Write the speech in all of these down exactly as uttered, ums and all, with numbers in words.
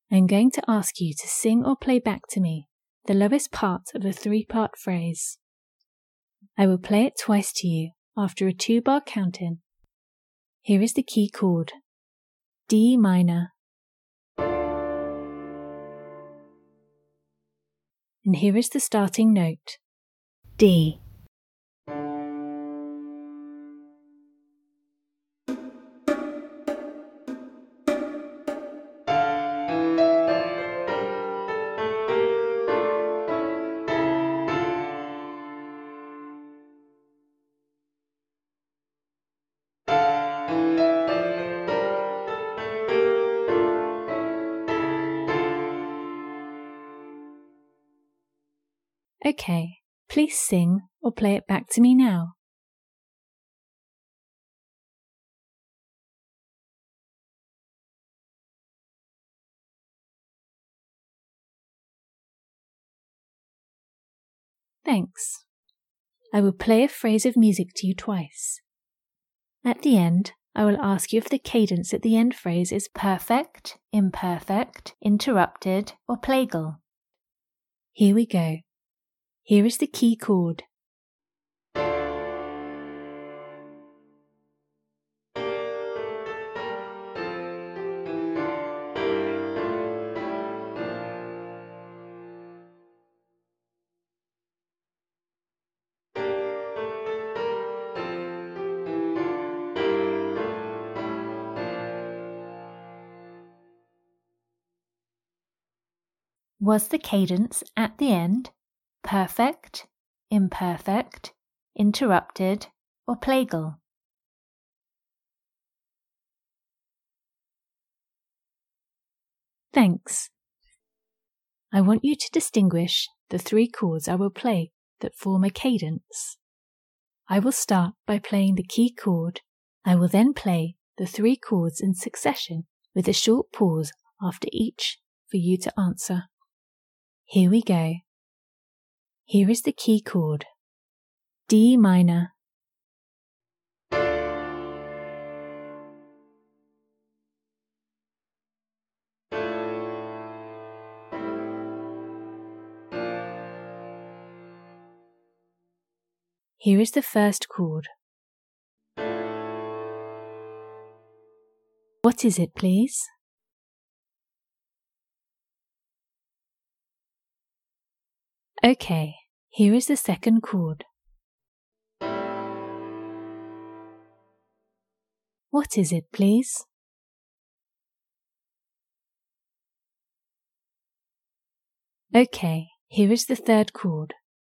I'm going to ask you to sing or play back to me the lowest part of a three-part phrase. I will play it twice to you after a two-bar count-in. Here is the key chord, D minor. And here is the starting note, D. Okay, please sing or play it back to me now. Thanks. I will play a phrase of music to you twice. At the end, I will ask you if the cadence at the end phrase is perfect, imperfect, interrupted, or plagal. Here we go. Here is the key chord. Was the cadence at the end perfect, imperfect, interrupted, or plagal? Thanks. I want you to distinguish the three chords I will play that form a cadence. I will start by playing the key chord. I will then play the three chords in succession with a short pause after each for you to answer. Here we go. Here is the key chord, D minor. Here is the first chord. What is it, please? Okay, here is the second chord. What is it, please? Okay, here is the third chord.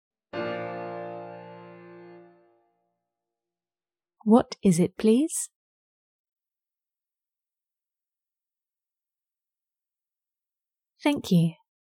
What is it, please? Thank you.